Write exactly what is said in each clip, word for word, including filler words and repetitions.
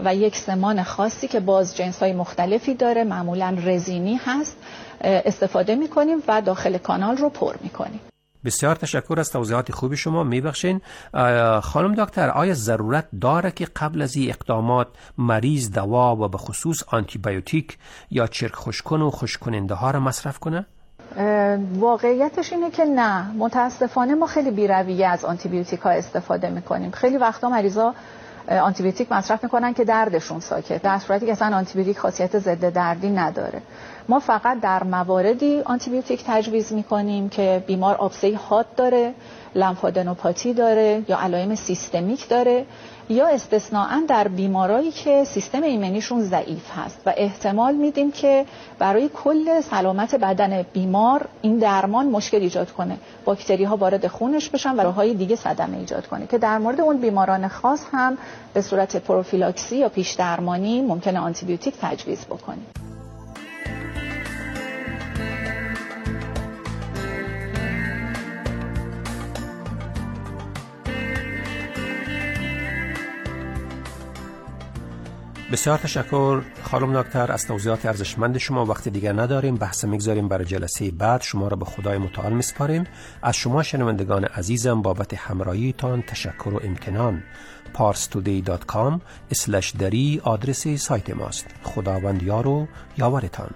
و یک سمان خاصی که باز جنس‌های مختلفی داره، معمولاً رزینی هست، استفاده می‌کنیم و داخل کانال رو پر می‌کنیم. بسیار تشکر از توضیحات خوبی شما. میبخشین خانم دکتر، آیا ضرورت داره که قبل از این اقدامات مریض دوا و به خصوص آنتی بیوتیک یا چرک خشک‌کن و خشک‌کننده ها را مصرف کنه؟ واقعیتش اینه که نه، متاسفانه ما خیلی بی‌رویه از آنتی بیوتیک ها استفاده میکنیم. خیلی وقتا مریضا آنتی بیوتیک مصرف میکنن که دردشون ساکت، در صورتی که اصلا آنتی بیوتیک خاصیت ضد دردی نداره. ما فقط در مواردی آنتی بیوتیک تجویز میکنیم که بیمار آبسه حاد داره، لمفادنوپاتی داره یا علائم سیستمیک داره، یا استثناءً در بیمارایی که سیستم ایمنیشون ضعیف هست و احتمال میدیم که برای کل سلامت بدن بیمار این درمان مشکل ایجاد کنه، باکتری ها وارد خونش بشن و راههای دیگه صدمه ایجاد کنه، که در مورد اون بیماران خاص هم به صورت پروفیلاکسی یا پیش درمانی ممکنه آنتی بیوتیک تجویز بکنیم. بسیار تشکر خانم دکتر از توضیحات ارزشمند شما. وقت دیگر نداریم، بحث میگذاریم برای جلسه بعد. شما را به خدای متعال میسپاریم. از شما شنوندگان عزیزم بابت همراهیتان تشکر و امتنان. پارس تودی دات کام اسلش دری آدرس سایت ماست. خداوند یار و یاورتان.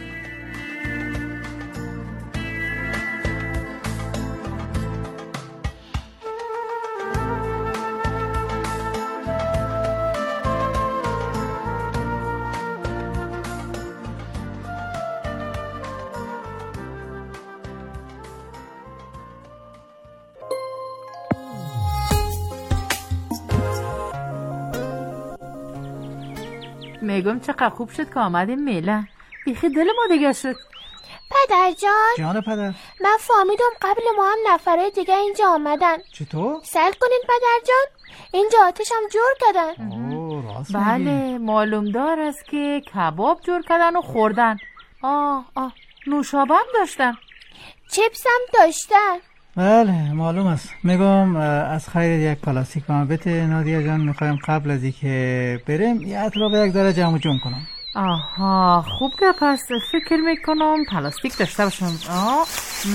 میگم چقدر خوب شد که آمدیم میلان. بیخی دل ما دیگه شد. پدر جان. جان پدر. من فهمیدم قبل ما هم نفرای دیگه اینجا آمدن. چطور؟ سل کنین پدر جان، اینجا آتش هم جور کردن. اوه راست بله معلوم دار است که کباب جور کردن و خوردن. آه آه نوشابه هم داشتن، چیپس هم داشتن. بله معلوم است. میگم از خیر یک پلاستیک به من بده نادیا جان، میخوایم قبل از اینکه بریم یه اطراف یک ذره جمع جمع کنم. آها خوب که پس فکر میکنم پلاستیک داشته باشم. آه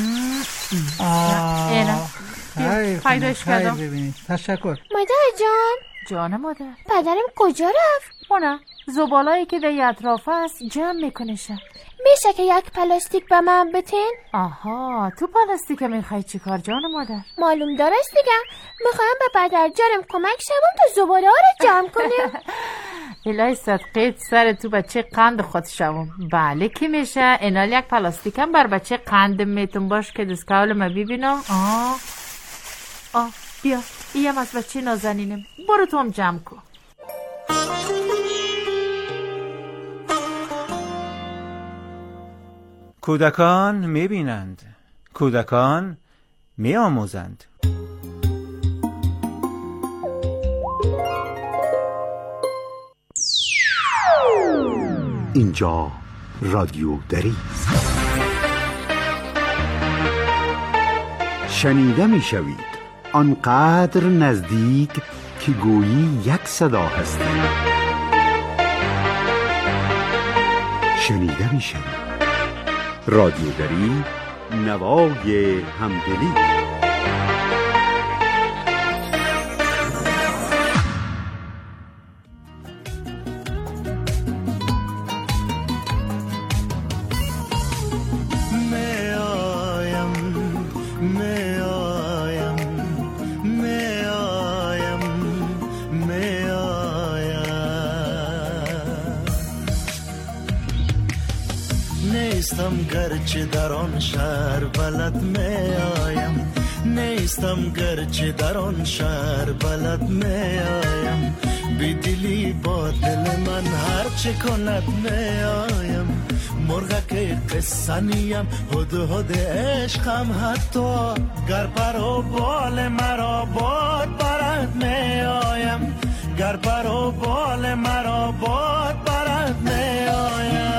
آه خیر پیداش کردم. ببینید تشکر مادر جان. جان مادر. پدرم کجا رفت؟ اونه زبالایی که در اطراف است جمع میکنشه. میشه که یک پلاستیک به من بتین؟ آها تو پلاستیک میخوای چی کار جان مادر؟ معلوم دارست دیگه، میخوایم به پدر جانم کمک شوم تا زباله ها رو جمع کنیم. الهی صدقیت سر تو بچه قند خود شوم. بله که میشه. اینال یک پلاستیک هم بر بچه قند میتون باش که دستکاول ما ببینم. آه آه بیا ایم از بچه نازنینم، برو تو هم جمع کن. کودکان میبینند، کودکان میآموزند. اینجا رادیو دری است. شنیده میشوید آنقدر نزدیک که گویی یک صدا هستید. شنیده میشوید رادیو دری، نوای همدلی. نیستم گرچه در آن شهر بلد می آیم، نیستم گرچه در آن شهر بلد می آیم، بی دلی با دل من هر چه کند می آیم، مرغک قصه نیم هد هد عشقم، حتی گر پر و بال مرا باد برد می آیم، گر پر و بال مرا باد برد می آیم.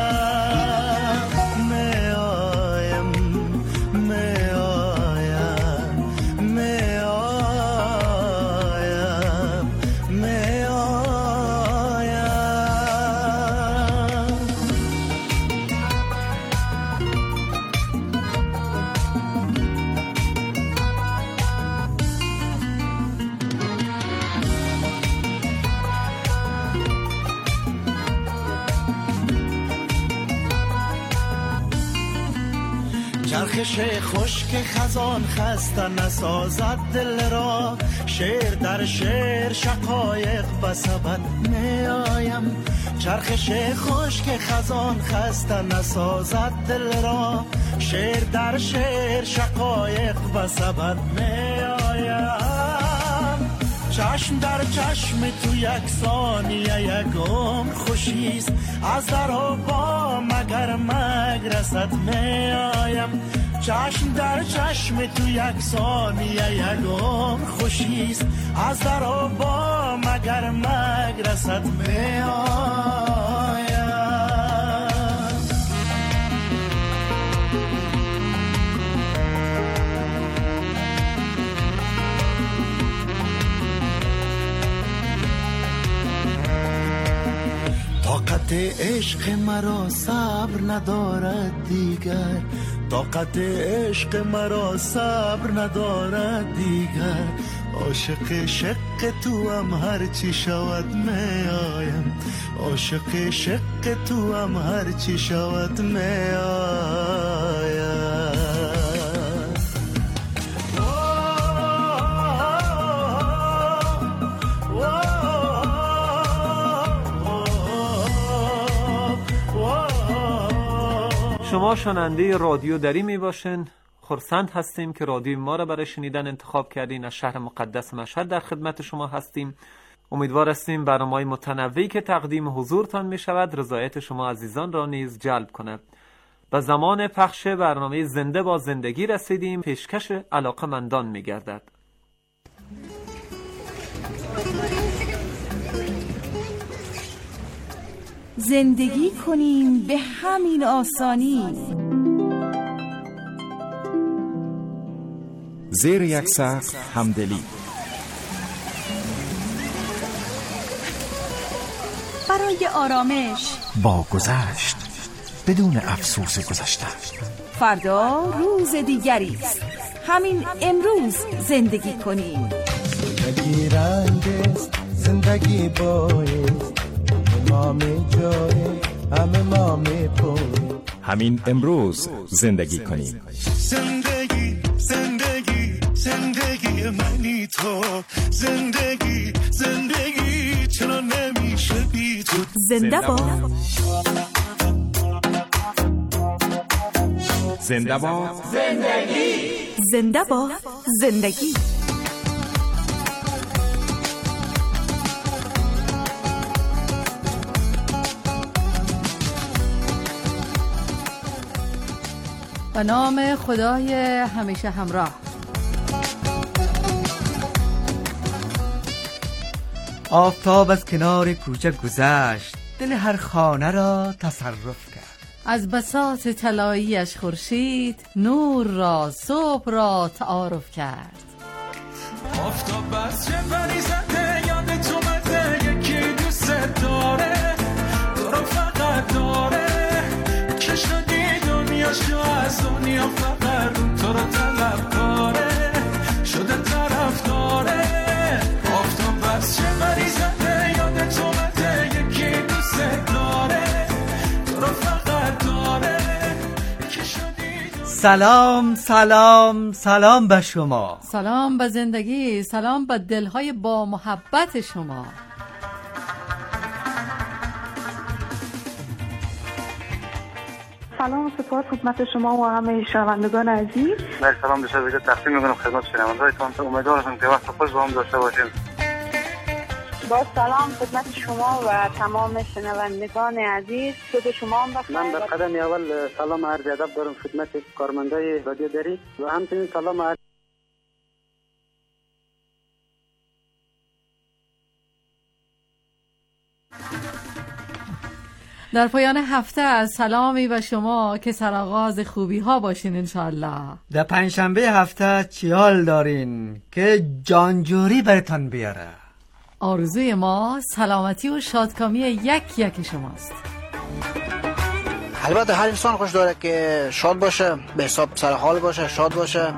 چرخش خشک خزان خسته نسازد دل را، شعر در شعر شقایق بسبب می آیم. چرخش خشک خزان خسته نسازد دل را، شعر در شعر شقایق بسبب می آیم. چشم در چشم تو یک ثانیه یک عمر خوشیست، از در و با مگر مگرست می آیم. چشم در چشم تو یک ثانیه یک عمر خوشیست، از در و با مگر مگرست می آیم. طاقت عشق مرا صبر ندارد دیگر، طاقت عشق مرا صبر ندارد دیگر. عاشق شق تو هم هر چی شود می آیم، عاشق شق تو هم هر چی شود می آیم. شما شنونده رادیو دری می باشین. خرسند هستیم که رادیو ما را برای شنیدن انتخاب کردین. از شهر مقدس مشهد در خدمت شما هستیم. امیدوار هستیم برنامه‌های متنوعی که تقدیم حضورتان می شود رضایت شما عزیزان را نیز جلب کند. به زمان پخش برنامه زنده با زندگی رسیدیم. پیشکش علاقه‌مندان می گردد. زندگی کنیم به همین آسانی، زیر یک سقف همدلی، برای آرامش با گذشت بدون افسوس گذشته. فردا روز دیگری است، همین امروز زندگی کنیم. زندگی رنگ است، زندگی باید مامی جای همه مامی پوی. همین امروز زندگی کنیم. زندگی زندگی زندگی منی تو، زندگی زندگی چرا نمیشه بی تو. زنده باد زنده باد زندگی، زنده باد زندگی. به نام خدای همیشه همراه. آفتاب از کنار کوچه گذشت، دل هر خانه را تصرف کرد. از بساط طلایی‌اش خورشید نور را صبح را تعارف کرد. آفتاب از چه پری زده یاد تو مده، یکی دوست داره تو رو فقط داره، که شدی دنیاشو از دنیا فقط تو رو طلب کاره، شده طرف داره. آفتاب از چه پری زده یاد تو مده، یکی دوست داره تو رو فقط داره، که شدی. سلام سلام سلام به شما، سلام به زندگی، سلام به دلهای با محبت شما. سلام و سپاس خدمت شما و همه شنوندگان عزیز. من سلام به شما تقدیم می‌کنم خدمت شنوندگانتون. امیدوارم که وقت خوش با هم داشته باشیم. با سلام خدمت شما و تمام شنوندگان عزیز. صبح شما هم بخیر. من در قدم اول سلام عرض ادب دارم خدمت کارمندای رادیو دری و همچنین سلام عرض در پایان هفته از سلامی به شما که سرآغاز خوبی ها باشین انشالله. در پنجشنبه هفته چیال دارین که جانجوری برتان بیاره. آرزوی ما سلامتی و شادکامی یک یک شماست. البته هر انسان خوش داره که شاد باشه، به حساب سر حال باشه، شاد باشه.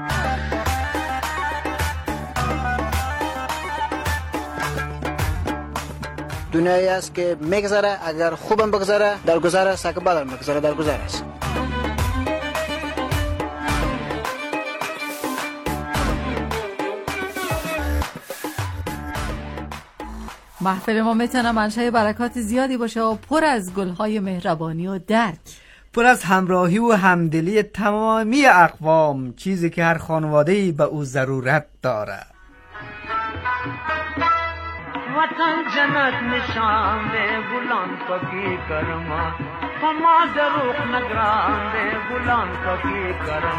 دنیایی است که میگذره، اگر خوبم بگذره در گذره است، اگر بدم بگذره در گذره است. محفل ما میتونه منشأ برکات زیادی باشه و پر از گلهای مهربانی و درک، پر از همراهی و همدلی تمامی اقوام، چیزی که هر خانواده‌ای به او ضرورت داره. وطن جنت نشان دے گلان پکی کرما فما دروخ نگران دے گلان پکی کرم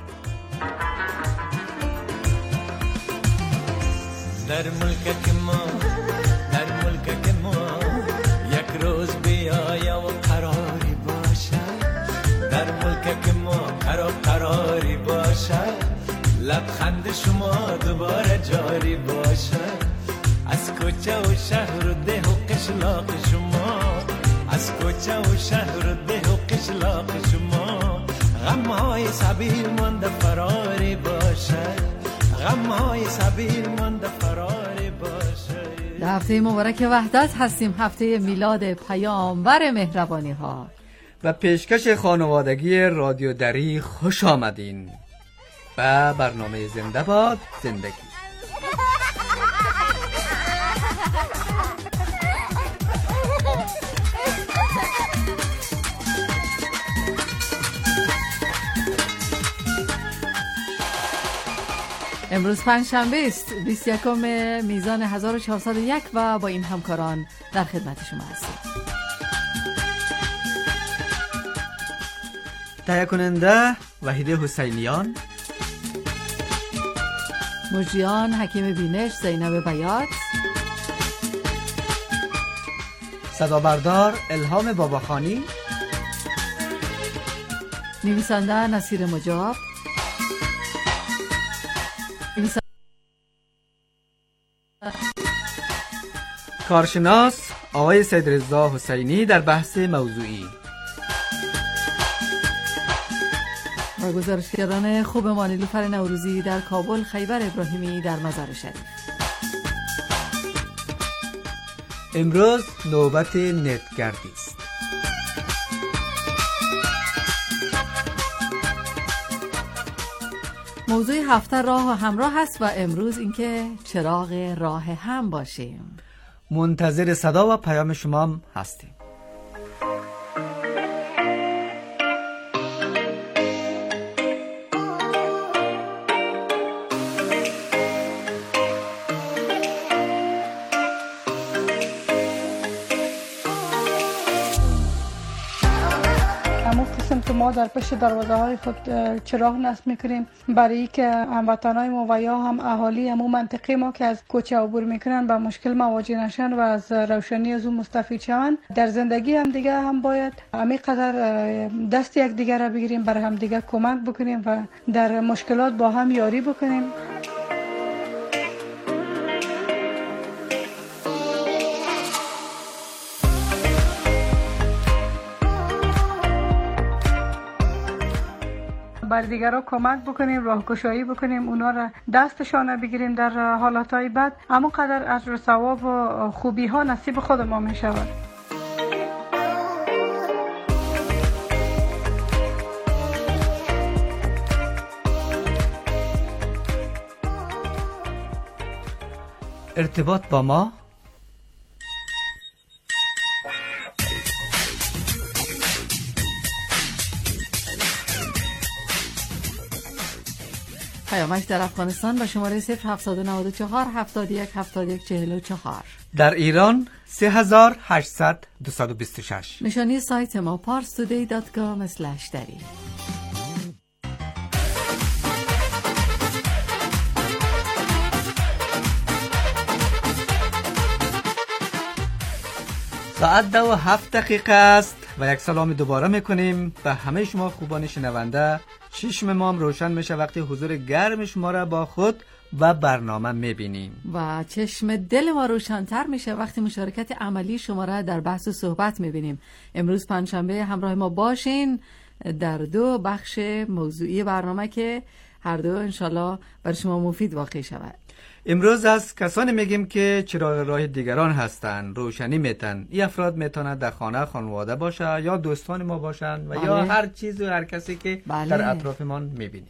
در ملک ما در ملک ما یک روز بیایا و قراری باشد، در ملک ما قرار قراری باشد، لبخند شما دوباره جاری باشد، از کوچه و شهر و ده و قشلاق شما، از کوچه و شهر و ده و قشلاق شما، غمهای سبیل مانده فراری باشد، غمهای سبیل مانده فراری باشد. در هفته مبارک وحدت هستیم، هفته میلاد پیامبر مهربانی ها و پیشکش خانوادگی رادیو دری. خوش آمدین به برنامه زنده باد زندگی. امروز پنجشنبه است، بیست و یکم میزان هزار و چهارصد و یک و با این همکاران در خدمت شما هستیم. تهیه کننده وحیده حسینیان، مجریان حکیم بینش زینب بیات، صدا بردار الهام باباخانی، نویسنده نصیر مجاب، کارشناس آقای سید رضا حسینی در بحث موضوعی و گزارشگران خوب ما نیلوفر نوروزی در کابل، خیبر ابراهیمی در مزار شریف. امروز نوبت نتگردی است. موضوع هفته راه و همراه هست و امروز اینکه چراغ راه هم باشیم. منتظر صدا و پیام شما هم هستیم. ما در پشت دروازه های خود چراغ نصب میکنیم برای که هموطنای ما و یا هم اهالی همون منطقه ما که از کوچه عبور میکنن با مشکل مواجه نشن و از روشنی از اون مستفید شوند. در زندگی هم دیگه هم باید همین قدر دست یک دیگر را بگیریم، برای هم دیگه کمک بکنیم و در مشکلات با هم یاری بکنیم. بر دیگران کمک بکنیم، راهگشایی بکنیم، اونا را دستشان بگیریم در حالاتهای بد، اما قدر اجر و ثواب و خوبی ها نصیب خود ما می شود. ارتباط با ما پیامک در افغانستان با شماره صفر هفتصد و نود و چهار هفتاد و یک هفتاد و یک چهل و چهار، در ایران سه هزار و هشتصد دویست و بیست و شش. نشانی سایت ما پارس تودی دات کام اسلش دری. ساعت دو و هفت دقیقه است و یک سلام دوباره میکنیم به همه شما خوبان شنونده. چشم ما هم روشن میشه وقتی حضور گرم شما را با خود و برنامه میبینیم و چشم دل ما روشن‌تر میشه وقتی مشارکت عملی شما را در بحث و صحبت میبینیم. امروز پنجشنبه همراه ما باشین در دو بخش موضوعی برنامه که هر دو انشالله برای شما مفید واقع شود. امروز از کسانی میگیم که چراغ راه دیگران هستند، روشنی میتن. این افراد میتونه در خانه خانواده باشه یا دوستان ما باشن و بله. یا هر چیز و هر کسی که بله. در اطرافمان میبینیم.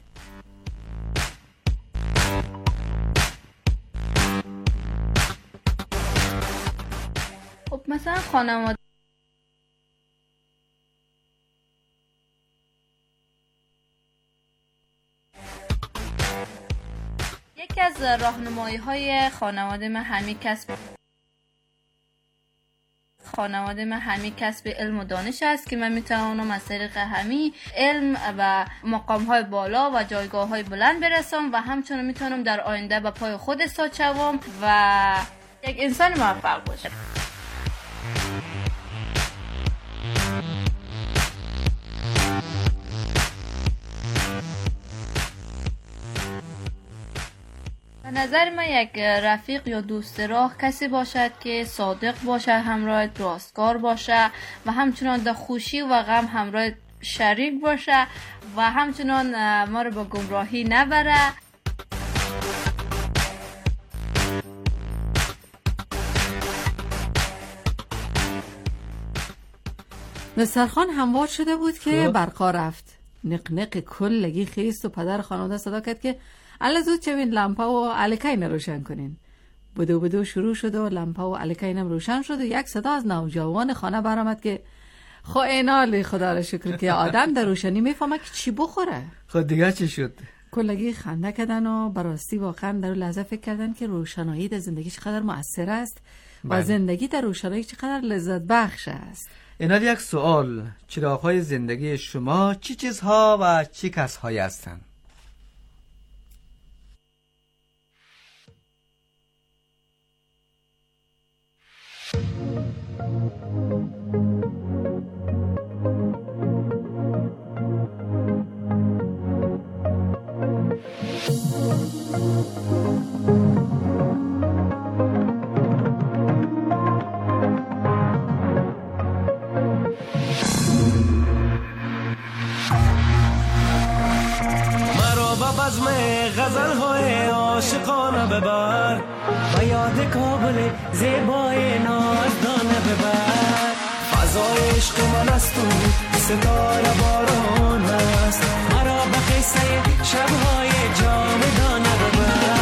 مثلا خانواده یکی از راهنمایی های خانواده من همین کسب خانواده من همین کسب علم و دانش است که من میتوانم از طریق همین علم و مقام های بالا و جایگاه های بلند برسم و همچنین میتونم در آینده به پای خود ایستاد شوم و یک انسان موفق باشم. به نظر من یک رفیق یا دوست راه کسی باشد که صادق باشه، همراه راستکار باشه و همچنان در خوشی و غم همراه شریک باشه و همچنان ما رو به گمراهی نبره. دسترخوان هموار شده بود که برقا رفت. نقنق کلگی خیست و پدر خانواده صدا کرد که الا زود چوین لمپا و الکین روشن کنین. بدو بدو شروع شد و لمپا و الکین هم روشن شد و یک صدا از نوجوان خانه برآمد که خو اینالی خدا را شکر که آدم در روشنی میفهمه که چی بخوره. خود دیگه چی شد؟ کلگی خنده کردن و براستی واقعا در لحظه فکر کردن که روشنایی در زندگی چقدر مؤثر است و زندگی در روشنایی چقدر لذت بخش است. اینا یک سوال، چراغ‌های زندگی شما چی چیزها و چی کس‌هایی هستند؟ بزم غزل های عاشقانه ببر و یاد کابل زیبای نازدانه ببر. فضای عشق من است و ستاره باران است، مرا به قصه شبهای جاودانه ببر.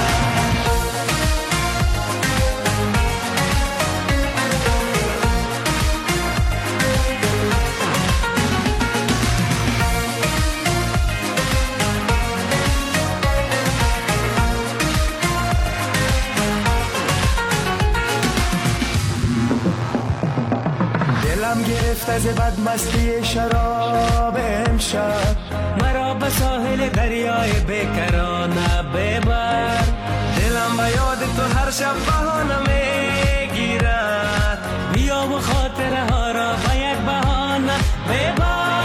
دلم گرفت از بدمستی شراب امشب، مرا به ساحل دریای بیکرانه ببر. دلم به یاد تو هر شب بهانه میگیرد، بیا و خاطره ها را به یک بهانه ببر.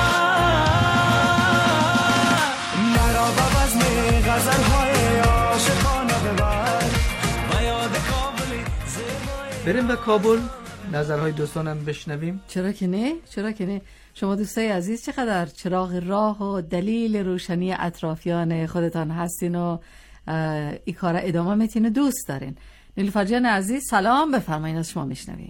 مرا به بزم غزل های عاشقانه ببر و یاد کابل زیبای. بریم به کابل نظرهای دوستانم بشنویم. چرا که نه؟ چرا که نه؟ شما دوستای عزیز چقدر چراغ راه و دلیل روشنی اطرافیان خودتان هستین و این کار ادامه میتین دوست دارین. نیلوفر جان عزیز سلام، بفرمایید از شما میشنویم.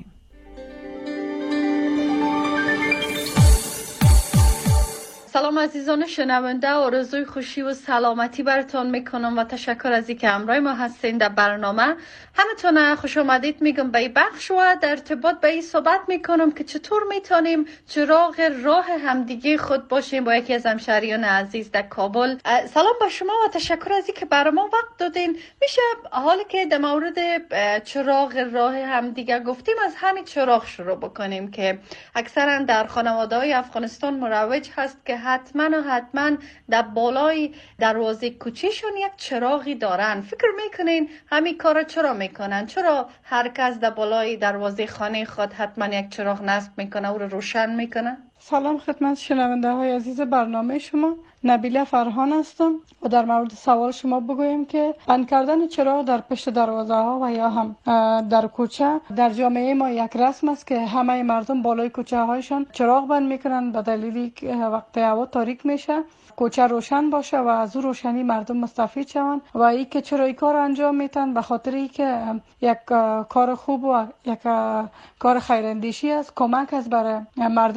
سلام عزیزان شنونده، آرزوی خوشی و سلامتی براتون میکنم و تشکر از اینکه همراه ما هستین در برنامه. همتون خوش آمدید میگم به این بخش و در ارتباط به این صحبت میکنم که چطور میتونیم چراغ راه همدیگه خود باشیم با یکی از همشهریان عزیز در کابل. سلام به شما و تشکر از اینکه برای ما وقت دادین. میشه حالا که در مورد چراغ راه همدیگه گفتیم از همین چراغ شروع بکنیم که اکثرا در خانواده‌های افغانستان مروج هست که حتما و حتما در بالای دروازه کوچیشون یک چراغی دارن. فکر میکنین همین کارا چرا میکنن؟ چرا هر کس در بالای دروازه خانه خود حتما یک چراغ نصب میکنه او رو روشن میکنه؟ سلام خدمت شنونده های عزیز برنامه شما، نبیله فرهان هستم و در مورد سوال شما بگویم که بند کردن چراغ در پشت دروازه ها و یا هم در کوچه در جامعه ما یک رسم است که همه مردم بالای کوچه هایشان چراغ بند میکنن به دلیلی که وقتی هوا تاریک میشه کوچه روشن باشه و از او روشنی مردم مستفید شوند و ای که چرا این کار انجام میتن به خاطر ای که یک کار خوب و یک کار خیراندیشی است، کمک است برای مردم عموم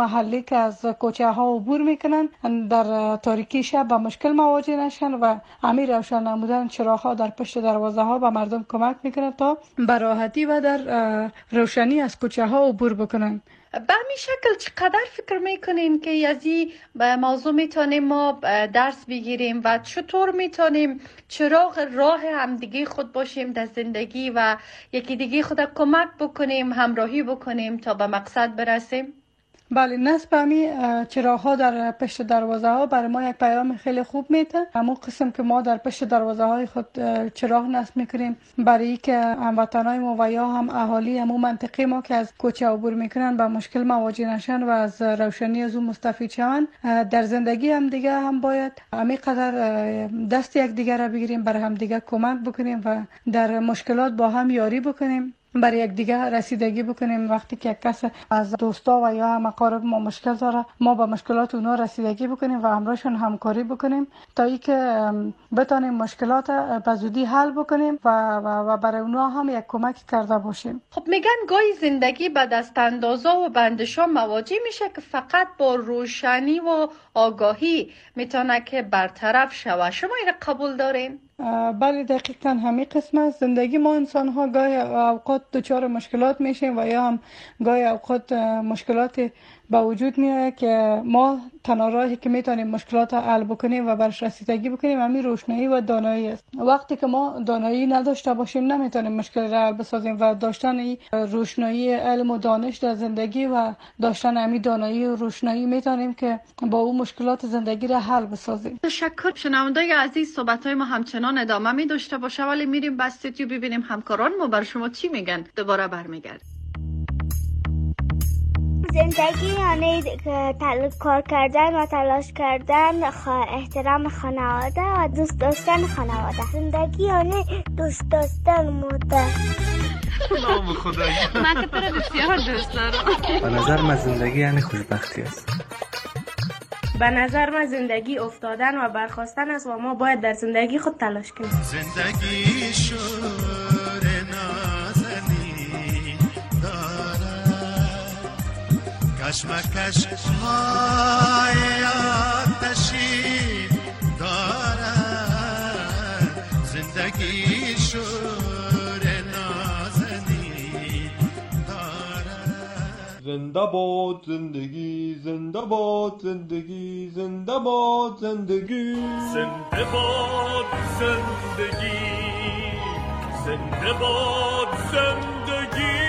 محلی که از کوچه ها عبور میکنن در تاریکی شب با مشکل مواجه نشن و امیر روشن نمودن چراغ ها در پشت دروازه ها به مردم کمک میکنه تا به راحتی و در روشنی از کوچه ها عبور بکنن. به همین شکل چقدر فکر میکنین که از این موضوع میتونیم ما درس بگیریم و چطور میتونیم چراغ راه همدیگه خود باشیم در زندگی و یکی دیگه خود کمک بکنیم، همراهی بکنیم تا به مقصد برسیم؟ بله، نصب همی چراغ ها در پشت دروازه ها برای ما یک پیام خیلی خوب میده. همون قسم که ما در پشت دروازه های خود چراغ نصب میکنیم برای که هموطنای ما و یا هم اهالی همون منطقه ما که از کوچه عبور میکنن با مشکل مواجه نشن و از روشنی از اون مستفید شون. در زندگی هم دیگه هم باید همین قدر دست یک دیگر را بگیریم، برای هم دیگه کمک بکنیم و در مشکلات با هم یاری بکنیم، برای یک دیگه رسیدگی بکنیم. وقتی که یک کس از دوستا و یا هم اقارب ما مشکل داره، ما با مشکلات اونها رسیدگی بکنیم و همراهشون همکاری بکنیم تا اینکه بتونیم مشکلات به زودی حل بکنیم و, و, و برای اونها هم یک کمک کرده باشیم. خب میگن گاهی زندگی به دست اندازا و بندشا مواجه میشه که فقط با روشنی و آگاهی میتونه که برطرف شود. شما این قبول دارین؟ بله، دقیقاً همین قسم است. زندگی ما انسان ها گاهی اوقات دچار مشکلات میشیم و یا هم گاهی اوقات مشکلات با وجود میاد که ما تنها راهی که میتونیم مشکلات رو حل بکنیم و برش رسیدگی بکنیم همین روشنایی و دانایی است. وقتی که ما دانایی نداشته باشیم نمیتونیم مشکل را حل بسازیم و داشتن این روشنایی علم و دانش در زندگی و داشتن همین دانایی و روشنایی میتونیم که با اون مشکلات زندگی را حل بسازیم. تشکر. شنوندگان عزیز، صحبت‌های ما همچنان ادامه می داشته باشه، ولی میریم بس استودیو ببینیم همکاران ما بر شما چی میگن. دوباره برمیگردیم. زندگی یعنی تل... کار کردن و تلاش کردن، خ... احترام خانواده و دوست داشتن خانواده. زندگی یعنی دوست داشتن مادر. نام خدایی، من که تو رو بسیار دوست دارم. به نظر من زندگی یعنی خوشبختی است. به نظر من زندگی افتادن و برخاستن است و ما باید در زندگی خود تلاش کنیم. زندگی شور نازنی دارد، کشمکش های آتشی دارد. زندگی شور نازنی دارد. زنده باد زندگی، زنده باد زندگی، زنده باد زندگی، زنده باد زندگی، زنده باد زندگی.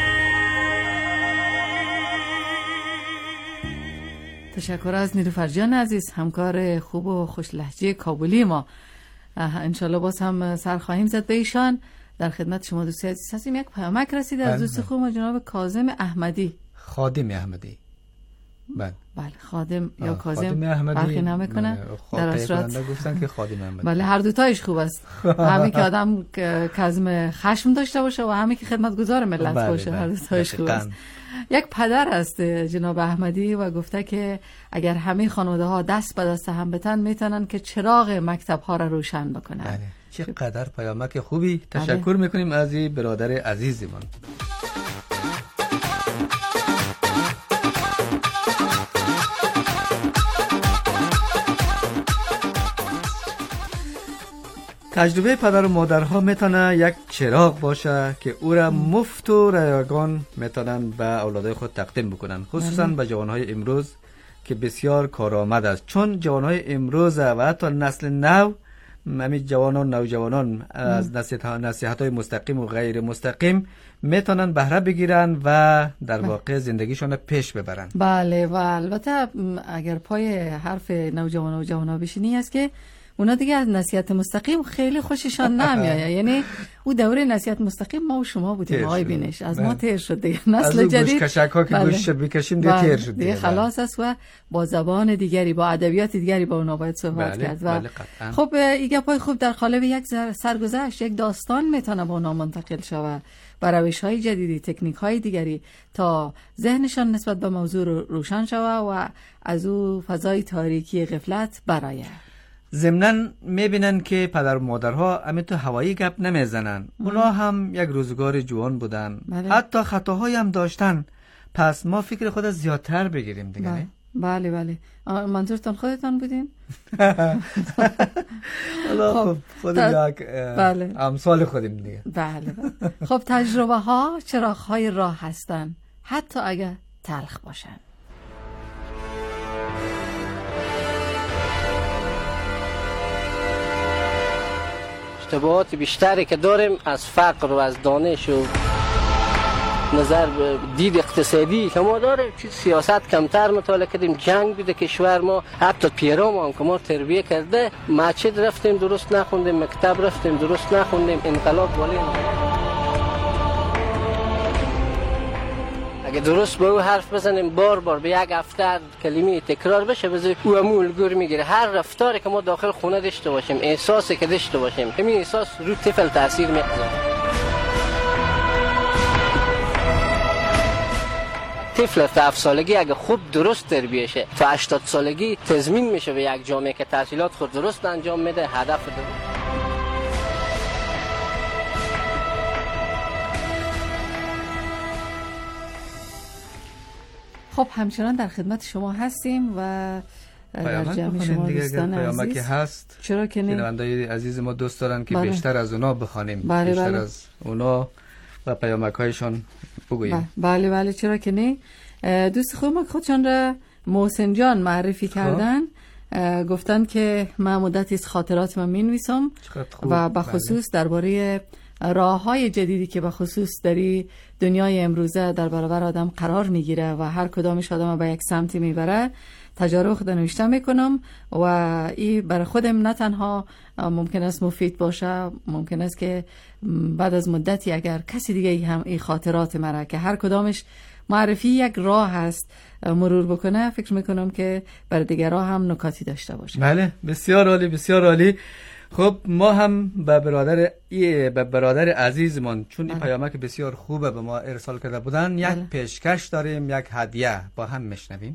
تشکر از نیلوفر جان عزیز، همکار خوب و خوش لهجه کابلی ما. انشالله باز هم سر خواهیم زد به ایشان. در خدمت شما دوستی عزیز هستیم. یک پیامک رسید از دوست خوب ما جناب کاظم احمدی. خادم احمدی. بله بله، خادم یا کاظم فرقی نمیکنه. در اصرات گفتن که خادم احمدی. بله، هر دو تایش خوب است. همین که آدم کاظم خشم داشته باشه و همین که خدمتگزار ملت بله باشه، بله. هر دو تایش خوب است. یک پدر است جناب احمدی و گفته که اگر همه خانواده ها دست به دست هم بتن میتونن که چراغ مکتب ها را روشن بکنن. بله. چقدر پیامک خوبی. تشکر بله. میکنیم از این برادر عزیزمون. تجربه پدر و مادرها میتونه یک چراغ باشه که او را مفت و رایگان میتونن به اولادای خود تقدیم بکنن، خصوصا به جوانهای امروز که بسیار کارآمد است. چون جوانهای امروز و حتی نسل نو، همین جوانان نوجوانان از نصیحت‌های مستقیم و غیر مستقیم میتونن بهره بگیرن و در واقع زندگیشون پیش ببرن. بله، و البته اگر پای حرف نوجوان و جوان‌ها بشینی است که اونا دیگه از نصیحت مستقیم خیلی خوششان نمیاد. یعنی او دوره نصیحت مستقیم ما و شما بودیم آقای بینش، از ما تیر شد دیگه. نسل جدید گوش کشک ها که گوش بکشیم دیگه تیر شد دیگه خلاص است و با زبان دیگری، با ادبیات دیگری با اونا باید صحبت بله، کرد. و بله خب این پای خوب در قالب یک سرگذشت، یک داستان میتونه با اونا منتقل شود با روش‌های جدیدی، تکنیک‌های دیگری تا ذهنشان نسبت به موضوع روشن شود و از او فضای تاریکی غفلت برآید. ضمناً میبینن که پدر و مادرها همین تو هوایی گپ نمیزنن. اونا هم یک روزگار جوان بودن، بله. حتی خطاهای هم داشتن. پس ما فکر خود از زیادتر بگیریم دیگه. نه؟ بله بله. منظورتان خودتان بودین؟ خب خودم یک بله. امثال خودم دیگه. بله بله. خب تجربه ها چراغ های راه هستن، حتی اگر تلخ باشن. اشتباهات بیشتری که داریم از فقر و از دانش و نظر دید اقتصادی که ما داریم، چیز سیاست کمتر مطالعه کردیم، جنگ بوده کشور ما، حتی پیرام هم که ما تربیه کرده، مسجد رفتیم درست نخوندیم، مکتب رفتیم درست نخوندیم، انقلاب ولی اگه درست با او حرف بزنیم بار بار به یک هفته کلمه تکرار بشه بذار او هم الگوی میگیره. هر رفتاری که ما داخل خونه داشته باشیم، احساسی که داشته باشیم، همین احساس رو طفل تاثیر میذاره. طفل تا هفت سالگی اگه خوب درست تربیه شه تا هشتاد سالگی تضمین میشه به یک جامعه که تحصیلات خود درست انجام میده، هدف داره. خب همچنان در خدمت شما هستیم و در جمع شما دوستان عزیز هست. چرا که نه؟ شنونده‌های عزیز ما دوست دارن که بله. بیشتر از اونا بخوانیم، بله بیشتر بله. از اونا و پیامک هایشان بگوییم. بله بله چرا که نه. دوست خوب ما خودشان را محسن جان معرفی کردن، گفتن که من مدتی از خاطرات من می‌نویسم و به خصوص بله. درباره راه‌های جدیدی که به خصوص در دنیای امروزه در برابر آدم قرار میگیره و هر کدامش آدم به یک سمتی میبره، تجارب خود نوشته میکنم و این برای خودم نه تنها ممکن است مفید باشه، ممکن است که بعد از مدتی اگر کسی دیگه هم این خاطرات مرا که هر کدامش معرفی یک راه هست مرور بکنه، فکر میکنم که برای دیگران هم نکاتی داشته باشه. بله بسیار عالی بسیار عالی. خب ما هم به برادر ای به برادر عزیزمون چون این پیامک بسیار خوبه به ما ارسال کرده بودن، یک بله. پیشکش داریم، یک هدیه با هم میشنویم.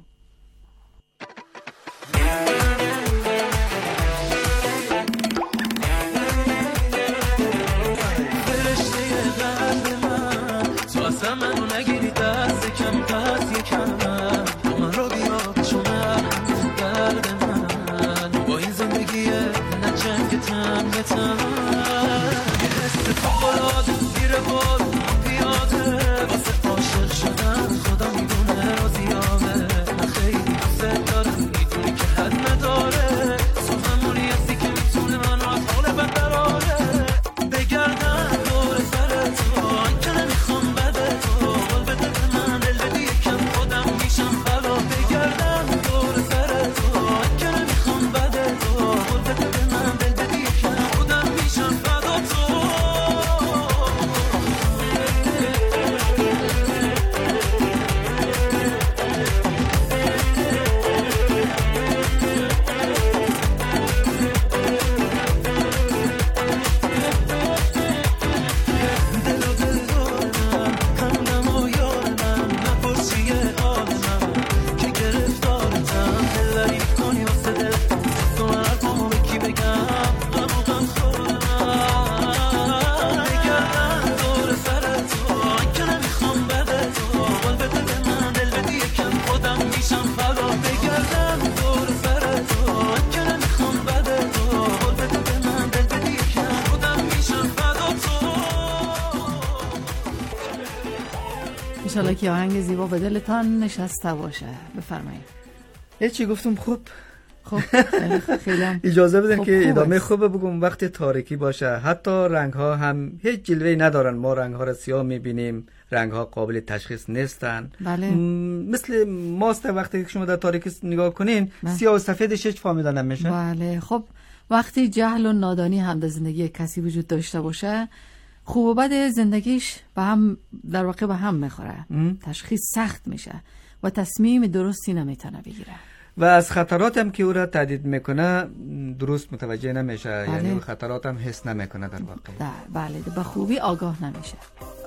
انشالله که آهنگ زیبا به دلتان نشسته باشه. بفرمایید. یه چی گفتم خوب خب خیلی اجازه بدن که ادامه خوبه بگم. وقتی تاریکی باشه حتی رنگ ها هم هیچ جلوه‌ای ندارن، ما رنگ ها را سیاه میبینیم، رنگ ها قابل تشخیص نیستن. بله. مثل ماست وقتی که شما در تاریکی نگاه کنین بله. سیاه و سفیدش هیچ فهمیده نمیشه. بله. خب وقتی جهل و نادانی هم در زندگی کسی وجود داشته باشه، خوب و بد زندگیش به هم در واقع به هم میخوره، تشخیص سخت میشه و تصمیم درستی نمیتونه بگیره و از خطرات هم که او را تهدید میکنه درست متوجه نمیشه. بله. یعنی خطرات هم حس نمیکنه در واقع. بله به خوبی آگاه نمیشه.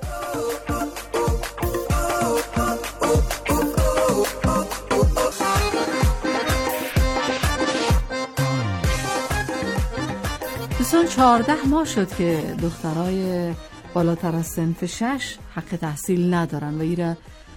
دوستان چهارده ماه شد که دخترای بالاتر از صنف شش حق تحصیل ندارن و ایره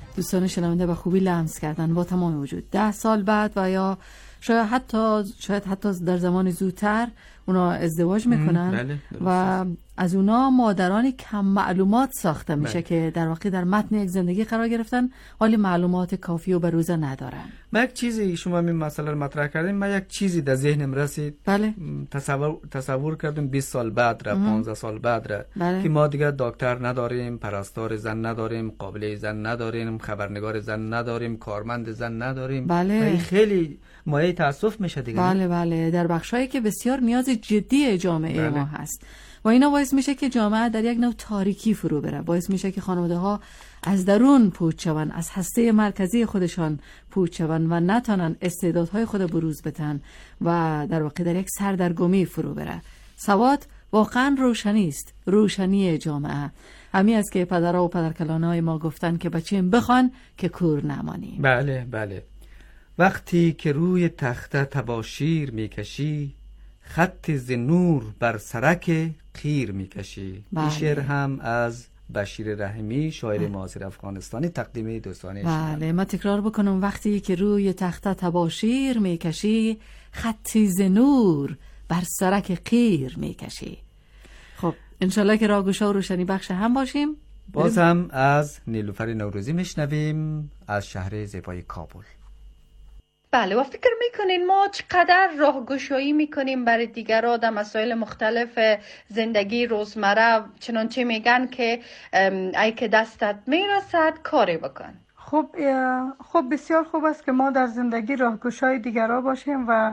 دوستان شنونده به خوبی لمس کردن با تمام وجود. ده سال بعد و یا شاید حتی شاید حتی در زمان زودتر اونا ازدواج میکنن بله، و از اونا مادران کم معلومات ساخته میشه بله. که در واقع در متن یک زندگی قرار گرفتن ولی معلومات کافی و بروزه ندارن. من یک چیزی شما این مسئله رو مطرح کردیم، من یک چیزی در ذهنم رسید. بله. تصور تصور کردم بیست سال بعد را پانزده سال بعد را بله. که ما دیگه دکتر نداریم، پرستار زن نداریم، قابله زن نداریم، خبرنگار زن نداریم، کارمند زن نداریم. بله. این خیلی مایه تاسف میشه دیگه. بله بله، در بخشایی که بسیار نیاز جدی جامعه بله. ما هست و اینا باعث میشه که جامعه در یک نوع تاریکی فرو بره، باعث میشه که خانواده ها از درون پوچ شون، از هسته مرکزی خودشان پوچ شون و نتونن استعدادهای خود بروز بدن و در واقع در یک سردرگمی فرو بره. سواد واقعا روشنی است، روشنی جامعه. همین است که پدرها و پدرکلانهای ما گفتن که بچه‌ام بخوان که کور نمانی. بله بله. وقتی که روی تخته تباشیر میکشی، خط ز نور بر سرک قیر میکشی. بله. این شعر هم از بشیر رحیمی، شاعر معاصر افغانستانی، تقدیم دوستانه. بله، ما تکرار بکنم. وقتی که روی تخته تباشیر میکشی، خطی ز نور بر سرک قیر میکشی. خب انشالله که راهگشا و روشنی بخش هم باشیم. باز هم از نیلوفر نوروزی میشنویم از شهر زیبای کابل. بله، و فکر میکنین ما چقدر راهگشایی میکنیم برای دیگران در مسائل مختلف زندگی روزمره، چنانچه میگن که ای که دستت میرسد کاری بکن. خب خب بسیار خوب است که ما در زندگی راهگشای دیگران باشیم و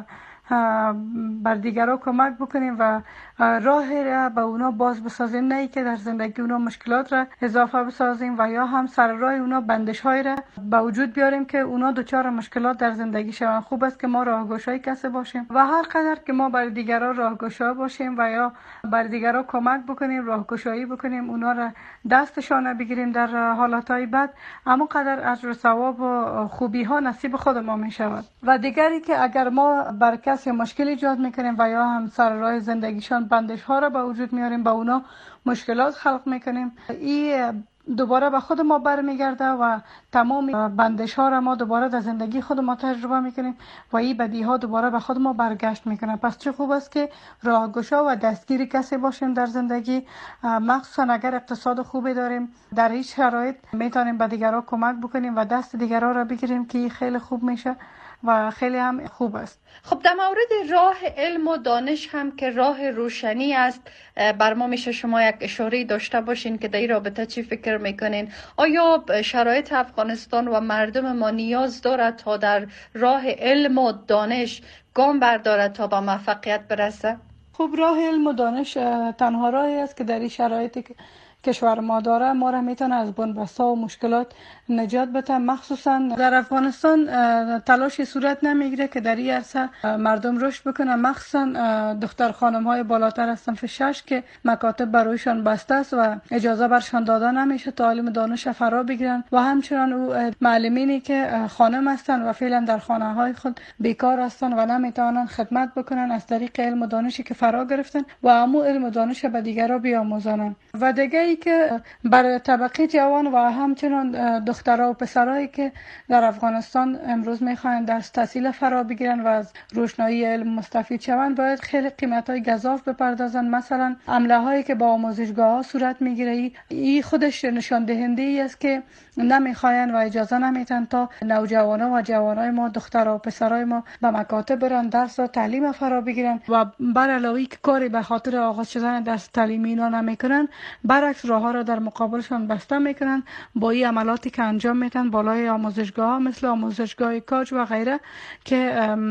بر دیگران کمک بکنیم و راه را به اونا باز بسازیم، نه که در زندگی اونا مشکلات را اضافه بسازیم و یا هم سر راه اونا بندش های را به وجود بیاریم که اونا دچار مشکلات در زندگی شوند. خوب است که ما راهگشای کسی باشیم و هر قدر که ما بر دیگران راهگشا باشیم و یا بر دیگران کمک بکنیم، راهگشایی بکنیم، اونا را دستشان بگیریم در حالات های بد، اما قدر اجر و ثواب و خوبی ها نصیب خود ما می شود. و دیگری که اگر ما بر کسی مشکل ایجاد میکنیم و یا هم سر راه زندگیشان بندش ها را به وجود میاریم، با اونا مشکلات خلق میکنیم، این دوباره به خود ما برمیگرده و تمام بندش ها را ما دوباره در زندگی خود ما تجربه میکنیم و این بدی ها دوباره به خود ما برگشت میکنه. پس چه خوب است که راهگشا و دستگیر کسی باشیم در زندگی، مخصوصا اگر اقتصاد خوبی داریم، در این شرایط میتونیم به دیگران کمک بکنیم و دست دیگران را بگیریم که خیلی خوب میشه و خیلی هم خوب است. خب در مورد راه علم و دانش هم که راه روشنی است، بر ما میشه شما یک اشاره داشته باشین که در این رابطه چی فکر میکنین؟ آیا شرایط افغانستان و مردم ما نیاز دارد تا در راه علم و دانش گام بردارد تا به موفقیت برسه؟ خب راه علم و دانش تنها راهی است که در این شرایطی که کشور ما داره ما را میتونه از بنبستا و مشکلات نجات بده. مخصوصا در افغانستان تلاشی صورت نمیگیره که در این عرصه مردم رشد بکنه، مخصوصا دختر خانم های بالاتر از صنف شش که مکاتب برایشان بسته است و اجازه برشان داده نمیشه تعلیم دانش فرا بگیرن و همچنان او معلمینی که خانم هستن و فعلا در خانه های خود بیکار هستن و نمیتونن خدمت بکنن از طریق علم و دانشی که فرا گرفتن و همو علم و دانش به دیگران بیاموزانن. و دیگه ای که برای طبقه جوان و همچنان دخترها و پسرایی که در افغانستان امروز میخواین درس تحصیل فرا بگیرن و از روشنایی علم مستفید شوند، باید خیلی قیمت‌های گزاف بپردازن. مثلا عمله هایی که با آموزشگاه ها صورت میگیره، این خودش نشان دهنده ای است که نمیخواین و اجازه نمیتن تا نوجوانان و جوانای ما، دخترها و پسرای ما به مکاتب برن درس و تعلیم فرا بگیرن و بر علاوه که کاری به خاطر آغاز شدن درس تعلیمی اینا نمیکنن، برعکس راه ها را در مقابلشان بسته میکنن با این عملاتی که انجام میدن بالای آموزشگاه ها مثل آموزشگاه کاج و غیره که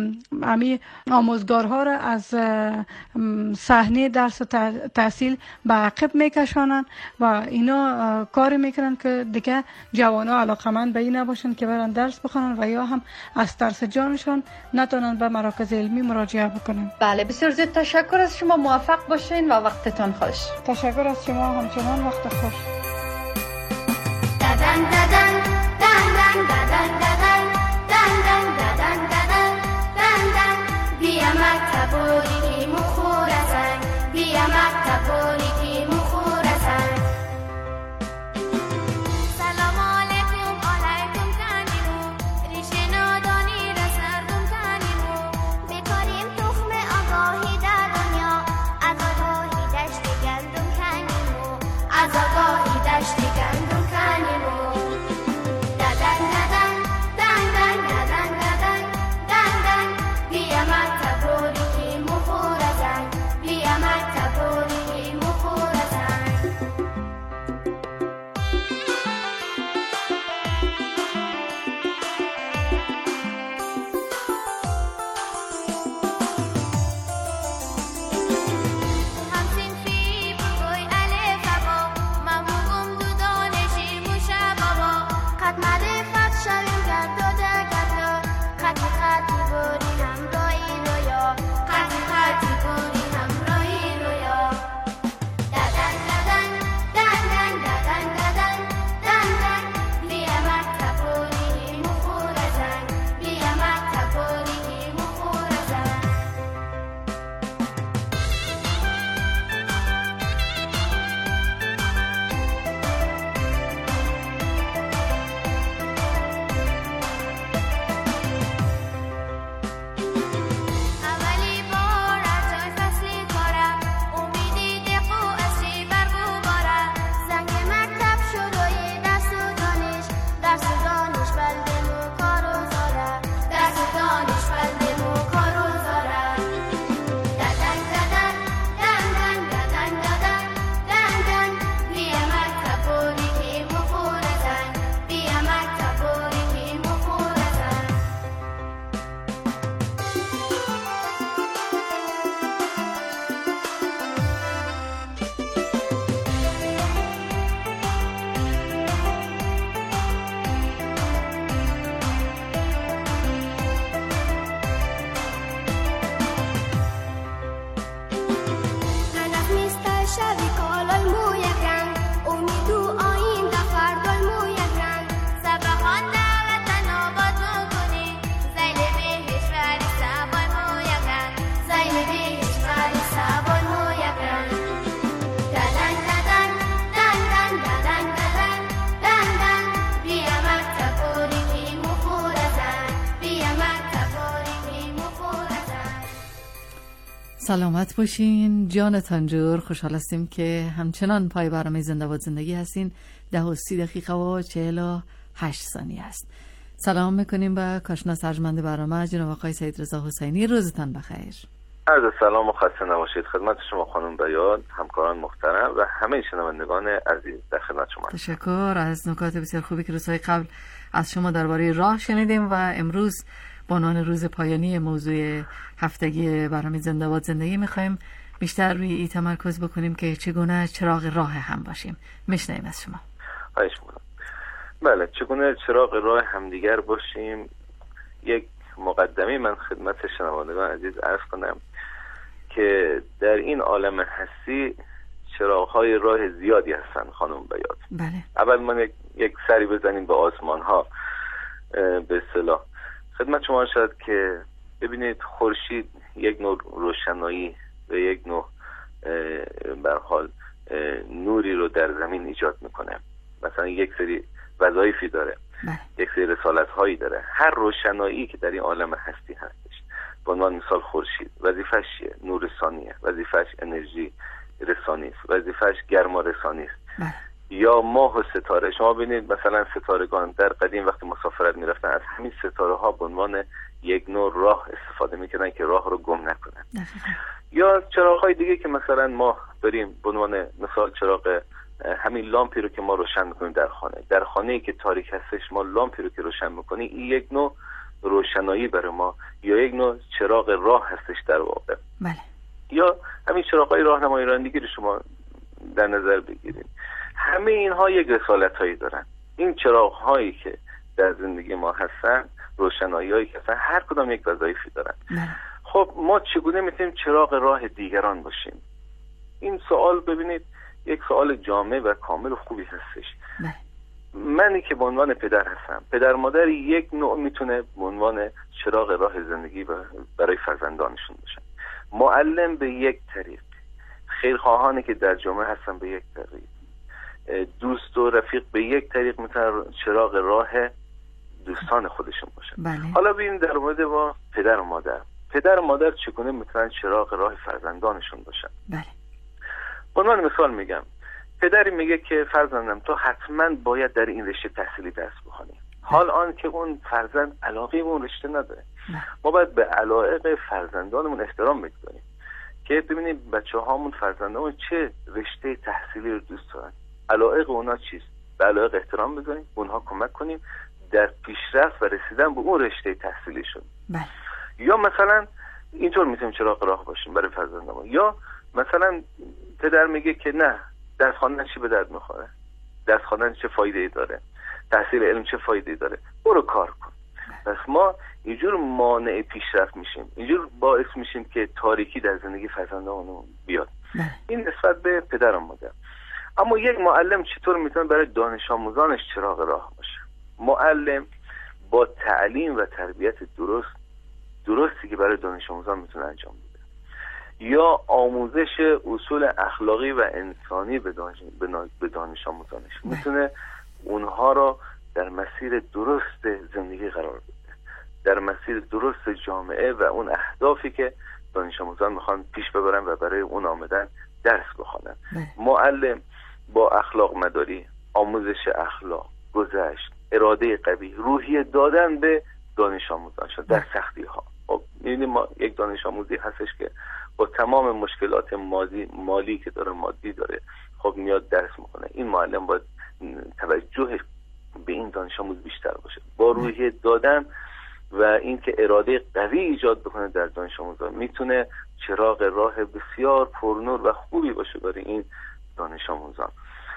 امی آموزگارها را از صحنه درس تحصیل به عقب میکشانن و اینا کاری میکنن که دیگه جوانا علاقمند به این نباشن که برن درس بخونن و یا هم از ترس جانشان نتونن به مراکز علمی مراجعه بکنن. بله، بسیار زیاد تشکر از شما، موفق باشین و وقتتان خوش. تشکر از شما، همچنان وقت خوش. ددن ددن ددن ددن ددن ددن ددن ددن ددن بیا مکتب بودی مخورسن، بیا مکتب بودی مخورسن. سلام علیکم علیکم سلامت باشین جانتان جور. خوشحال هستیم که همچنان پای برنامه زنده باد زندگی هستین. ده و سی دقیقه و چهل و هشت ثانیه است. سلام میکنیم به کارشناس ارجمند برنامه جناب آقای سید رضا حسینی. روزتان بخیر. عرض سلام و خسته نباشید خدمت شما خانم بیاد، همکاران محترم و همه شنوندگان عزیز. در خدمت شما. تشکر از نکات بسیار خوبی که روزهای قبل از شما درباره راه شنیدیم و امروز به عنوان روز پایانی موضوع هفتگی برنامه زنده باد زندگی میخوایم بیشتر روی این تمرکز بکنیم که چگونه چراغ راه هم باشیم. میشنویم از شما. خواهش می‌کنم. بله، چگونه چراغ راه همدیگر باشیم. یک مقدمه من خدمت شنوندگان عزیز عرض کنم که در این عالم هستی چراغ‌های راه زیادی هستن خانم بیاد. بله. اول من یک, یک سری بزنیم به آسمان ها. به اصطلاح خدمت شما شد که ببینید خورشید یک نوع روشنایی و یک نوع به هر حال نوری رو در زمین ایجاد میکنه. مثلا یک سری وظایفی داره، بله. یک سری رسالت هایی داره. هر روشنایی که در این عالم هستی هستش، به عنوان مثال خورشید وظیفش چیه؟ نور رسانیه، وظیفش انرژی رسانی است، وظیفش گرما رسانی است. بله. یا ماه و ستاره. شما ببینید مثلا ستارگان در قدیم وقتی مسافرت میرفتن از همین ستاره ها به عنوان یک نوع راه استفاده میکردن که راه رو گم نکنن. یا چراغ های دیگه که مثلا ما داریم به عنوان مثال چراغ همین لامپی رو که ما روشن میکنیم در خانه. در خانه‌ای که تاریک هستش ما لامپی رو که روشن میکنیم، این یک نوع روشنایی برای ما یا یک نوع چراغ راه هستش در واقع. بله. یا همین چراغ‌های راهنمایی رانندگی رو شما در نظر بگیرید. همه اینها یک رسالت‌هایی دارن. این چراغ‌هایی که در زندگی ما هستن، روشنایی‌هایی که هستن، هر کدام یک وظایفی دارن. بله. خب ما چگونه میتونیم چراغ راه دیگران باشیم؟ این سوال ببینید یک سوال جامع و کامل و خوبی هستش. بله. منی که به عنوان پدر هستم، پدر مادر یک نوع میتونه به عنوان چراغ راه زندگی برای فرزندانشون باشن. معلم به یک طریق، خیرخواهانی که در جامعه هستن به یک طریق، دوست و رفیق به یک طریق میتونن چراغ راه دوستان خودشون باشن. بله. حالا ببینیم در مورد با پدر و مادر. پدر و مادر چگونه میتونن چراغ راه فرزندانشون باشن؟ بله. به عنوان مثال میگم، پدری میگه که فرزندم تو حتما باید در این رشته تحصیلی درس بخونی. حال آن که اون فرزند علاقه به اون رشته نداره. بله. ما باید به علایق فرزندانمون احترام بگذاریم که ببینیم بچه هامون فرزندانمون چه رشته تحصیلی رو دوست دارن، علایق اونا چیست، به علایق احترام بذاریم، اونها کمک کنیم در پیشرفت و رسیدن به اون رشته تحصیلیشون. بله. یا مثلا اینطور میتونیم چراغ راه باشیم برای فرزندانمون. یا مثلا پدر میگه که نه، درس خواندن چی به درد میخوره، درس خواندن چه فایده ای داره، تحصیل علم چه فایده ای داره، برو کار کن. پس ما اینجور مانع پیشرفت میشیم، اینجور باعث میشیم که تاریکی در زندگی فرزندانمون بیاد. بله. این نسبت به پدر و مادر. اما یک معلم چطور میتونه برای دانش آموزانش چراغ راه باشه؟ معلم با تعلیم و تربیت درست درستی که برای دانش آموزان میتونه انجام بده، یا آموزش اصول اخلاقی و انسانی به دانش, به دانش آموزانش میتونه اونها را در مسیر درست زندگی قرار بده، در مسیر درست جامعه و اون اهدافی که دانش آموزان میخوان پیش ببرن و برای اون آمدن درس بخونن. معلم با اخلاق مداری، آموزش اخلاق، گذشت، اراده قوی، روحیه دادن به دانش آموزان شد در سختی ها. خب می‌بینیم ما یک دانش آموزی هستش که با تمام مشکلات مالی مالی که داره، مادی داره، خب میاد درس میکنه. این معلم باید توجه به این دانش آموز بیشتر باشه، با روحیه دادن و اینکه اراده قوی ایجاد بکنه در دانش آموزان، میتونه چراغ راه بسیار پرنور و خوبی باشه برای این دانش آموزان.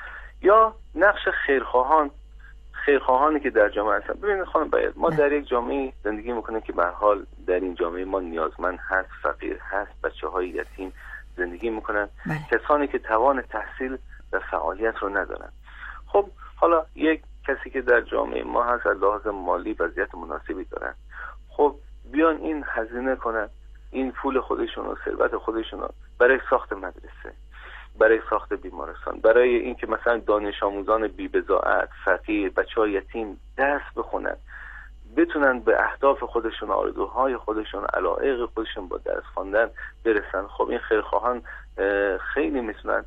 یا نقش خیرخواهان، خیرخواهانی که در جامعه هستن. ببینید خانم باید ما در یک جامعه زندگی میکنیم که به هر حال در این جامعه ما نیازمند هست، فقیر هست، بچه‌های یتیم زندگی میکنن، بله. کسانی که توان تحصیل و فعالیت رو ندارن. خب حالا یک کسی که در جامعه ما هست از لحاظ مالی وضعیت مناسبی دارن، خب بیان این هزینه کنن، این پول خودشون و ثروت خودشون رو برای ساخت مدرسه، برای ساخت بیمارستان، برای اینکه مثلا دانش آموزان بی‌بضاعت، فقیر، بچه‌های یتیم درس بخونن، بتونن به اهداف خودشون، آرزوهای خودشون، علایق خودشون با درس خواندن برسن. خب این خیرخواهان خیلی میتونن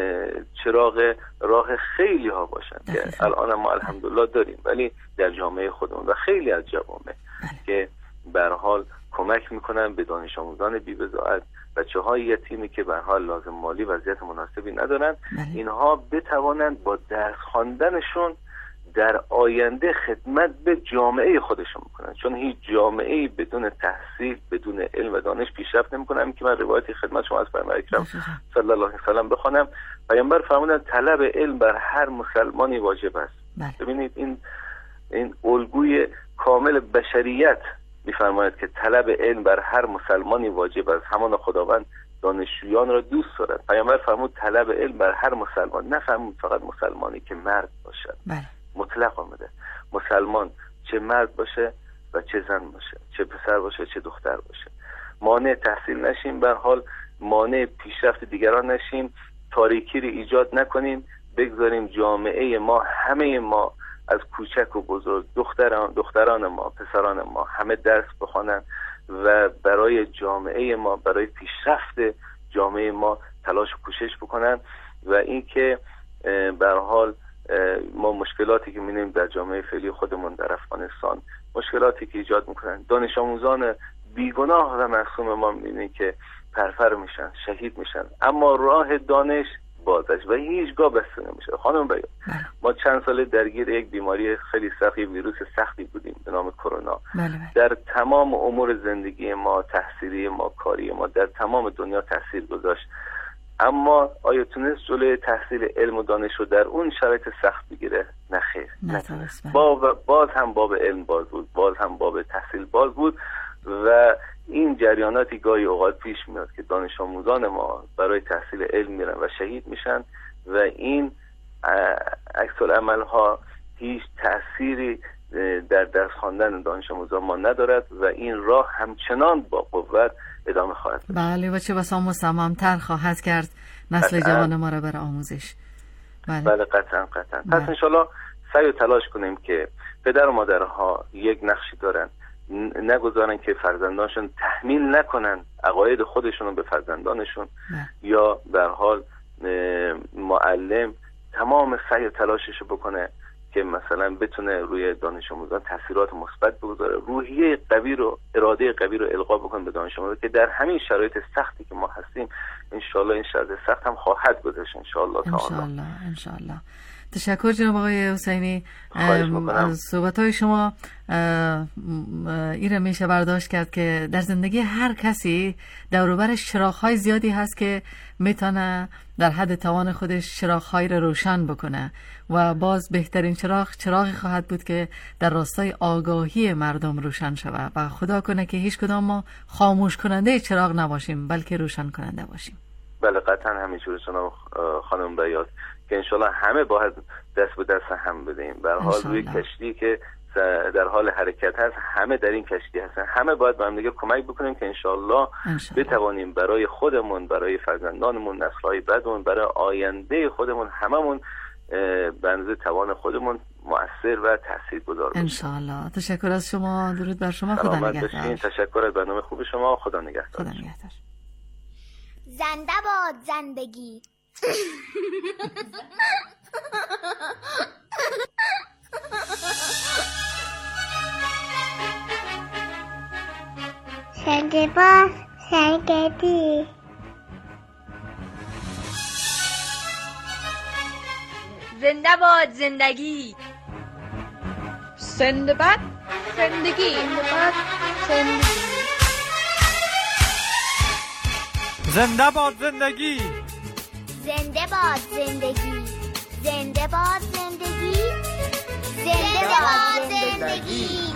چراغ راه خیلی ها باشن که الان ما الحمدلله داریم، ولی در جامعه خودمون و خیلی از جوامع که به هر حال کمک میکنن به دانش آموزان بی بضاعت، بچه‌های یتیمی که به هر حال لازم مالی وضعیت مناسبی ندارن، اینها بتوانند با درس خواندنشون در آینده خدمت به جامعه خودشون میکنن، چون هیچ جامعه‌ای بدون تحصیل، بدون علم و دانش پیشرفت نمیکنه. همین که من روایتی خدمت شما از پیامبر اکرم صلی الله علیه و سلم بخونم، پیامبر فرمودن طلب علم بر هر مسلمانی واجب است. ببینید این این الگوی کامل بشریت میفرماید که طلب علم بر هر مسلمانی واجب است. همان خداوند دانشجویان را دوست دارد. پیامبر فرمود طلب علم بر هر مسلمان، نه فرمود فقط مسلمانی که مرد باشد. بله. مطلق آمده مسلمان چه مرد باشه و چه زن باشه، چه پسر باشه چه دختر باشه. مانع تحصیل نشیم، به هر حال مانع پیشرفت دیگران نشیم، تاریکی رو ایجاد نکنیم، بگذاریم جامعه ما، همه ما از کوچک و بزرگ، دختران دختران ما، پسران ما همه درس بخوانن و برای جامعه ما، برای پیشرفت جامعه ما تلاش و کوشش بکنن. و اینکه به هر حال ما مشکلاتی که می‌بینیم در جامعه فعلی خودمون در افغانستان، مشکلاتی که ایجاد میکنن دانش آموزان بیگناه و معصوم ما، می‌بینیم که پرپر میشن، شهید میشن، اما راه دانش بازش و هیچگاه بسته نمیشه. خانم بیان، ما چند ساله درگیر یک بیماری خیلی سخت، ویروس سختی بودیم به نام کرونا. در تمام امور زندگی ما، تحصیلی ما، کاری ما در تمام دنیا تاثیر گذاشت. اما آیا تونست جلوی تحصیل علم و دانش رو در اون شرایط سخت بگیره؟ نه خیر. با باز هم باب علم باز بود، باز هم باب تحصیل باز بود و این جریاناتی گاهی اوقات پیش میاد که دانش آموزان ما برای تحصیل علم میرن و شهید میشن و این عکس العمل ها هیچ تأثیری در درس خواندن دانش آموزان ما ندارد و این راه همچنان با قوت ادامه خواهد داشت. بله، و چه بسا مصمم‌تر خواهد کرد نسل جوان ما را برای آموزش. بله, بله قطعا قطعا. بله. پس انشالله سعی و تلاش کنیم که پدر و مادرها یک نقشی دارن، نگذارن که فرزندانشون تحمیل نکنن عقاید خودشون رو به فرزندانشون نه. یا به هر حال معلم تمام سعی و تلاشش رو بکنه که مثلا بتونه روی دانش آموزان تاثیرات مثبت بگذاره، روحیه قوی رو، اراده قوی رو القا بکنه به دانش آموزان که در همین شرایط سختی که ما هستیم انشالله این شرایط سخت هم خواهد گذشت انشالله تعالی. انشالله انشالله. تشکر جناب آقای حسینی. از صحبت‌های شما این میشه برداشت کرد که در زندگی هر کسی دور و برش چراغ‌های زیادی هست که میتونه در حد توان خودش چراغ‌های رو روشن بکنه و باز بهترین چراغ چراغی خواهد بود که در راستای آگاهی مردم روشن شود و خدا کنه که هیچ کدام ما خاموش کننده چراغ نباشیم بلکه روشن کننده باشیم. بله قطعا همینجوره جناب خانم بیات که انشالله همه باید دست به دست هم بدهیم. به هر حال روی کشتی که در حال حرکت هست همه در این کشتی هستن، همه باید با هم دیگه کمک بکنیم که انشالله بتوانیم برای خودمون، برای فرزندانمون، نسل‌های بعدمون، برای آینده خودمون هممون به اندازه توان خودمون مؤثر و تاثیرگذار باشیم انشالله. تشکر از شما، درود بر شما، خدا نگهدار. تشکر از برنامه خوب شما، خدا نگهدار. خدا نگهدار. زنده باد زندگی. زنده باد زندگی. زنده باد زندگی. زنده باد زندگی. زنده باد زندگی. زنده باد زندگی. زنده باد زندگی. زنده باد زندگی.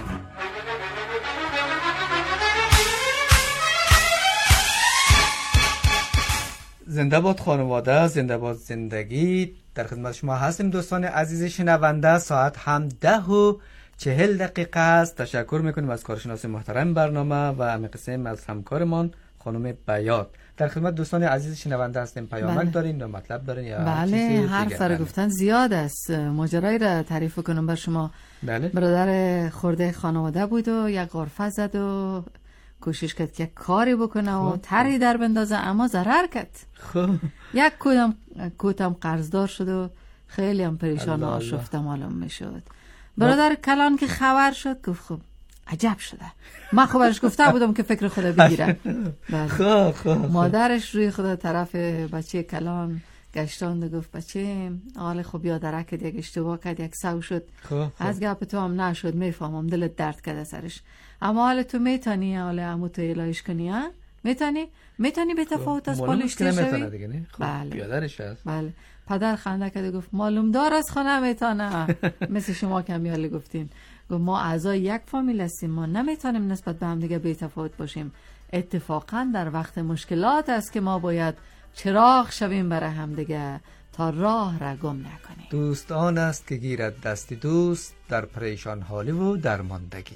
زنده باد خانواده، زنده باد زندگی. در خدمت شما هستیم دوستان عزیز شنونده. ساعت هم ده و چهل دقیقه است. تشکر میکنیم از کارشناس محترم برنامه و همه قسم از همکارمان خانم بیات. در خدمت دوستان عزیز شنونده هستیم. پیامک بله. دارین یا مطلب دارین یا بله حرف سر گفتن زیاد است. ماجرایی را تعریف کنم بر شما. بله. برادر خورده خانواده بود و یک غرفه زد و کوشش کرد که کاری بکنه و تری در بندازه، اما ضرر کرد. خب یک کودم کودم قرضدار شد و خیلی هم پریشان و آشفته معلوم میشد. برادر کلان که خبر شد گفت خب عجب شده، من خبرش گفته بودم که فکر خدا بگیره. خب خب مادرش روی خدا طرف بچه کلان گشتاند و گفت بچه حال خب یادره کرد، یک اشتباه کرد، یک سو شد. از گپ تو هم نشد، میفهمم دلت درد کرده سرش، اما حال تو میتونی حال عمو تو الهش کنی؟ ها میتونی میتونی به تفاوت از پالش شوی؟ بله بیادرش هست. بله. پدر خنده کرد و گفت معلوم دار از خانه میتونه. مثل شما که همیالی گفتین، گفت ما اعضای یک فامیل هستیم، ما نمیتونیم نسبت به هم دیگه بی تفاوت باشیم. اتفاقا در وقت مشکلات است که ما باید چراغ شویم برای هم دیگه تا راه را گم نکنیم. دوست آن است که گیرد دست دوست در پریشان حالی و درماندگی.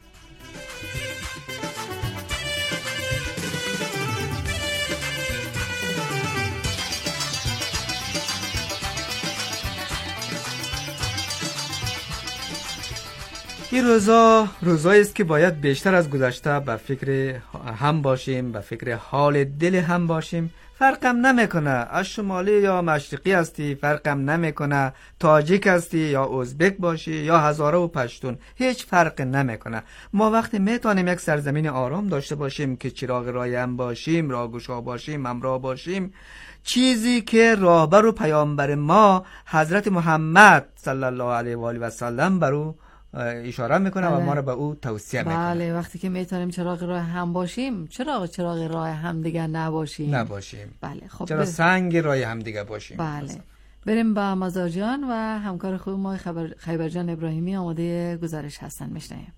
این روزا روزایی است که باید بیشتر از گذشته به فکر هم باشیم، به فکر حال دل هم باشیم. فرقم نمیکنه از شمالی یا مشرقی هستی، فرقم نمیکنه تاجیک هستی یا ازبک باشی یا هزاره و پشتون، هیچ فرق نمیکنه. ما وقتی میتونیم یک سرزمین آرام داشته باشیم که چراغ راه هم باشیم، راهگشا باشیم، همراه باشیم، چیزی که راهبر و پیامبر ما حضرت محمد صلی الله علیه و آله و سلم بر او اشاره میکنه و ما رو به او توصیه میکنه. بله وقتی که میتونیم چراغ راه هم باشیم، چرا چراغ راه هم دیگه نباشیم؟ نباشیم. بله خب چرا سنگ راه هم دیگه باشیم؟ بله مثلا. بریم با مزار جان و همکار خوب ما خبر خیبر جان ابراهیمی آماده گزارش هستن، میشنویم.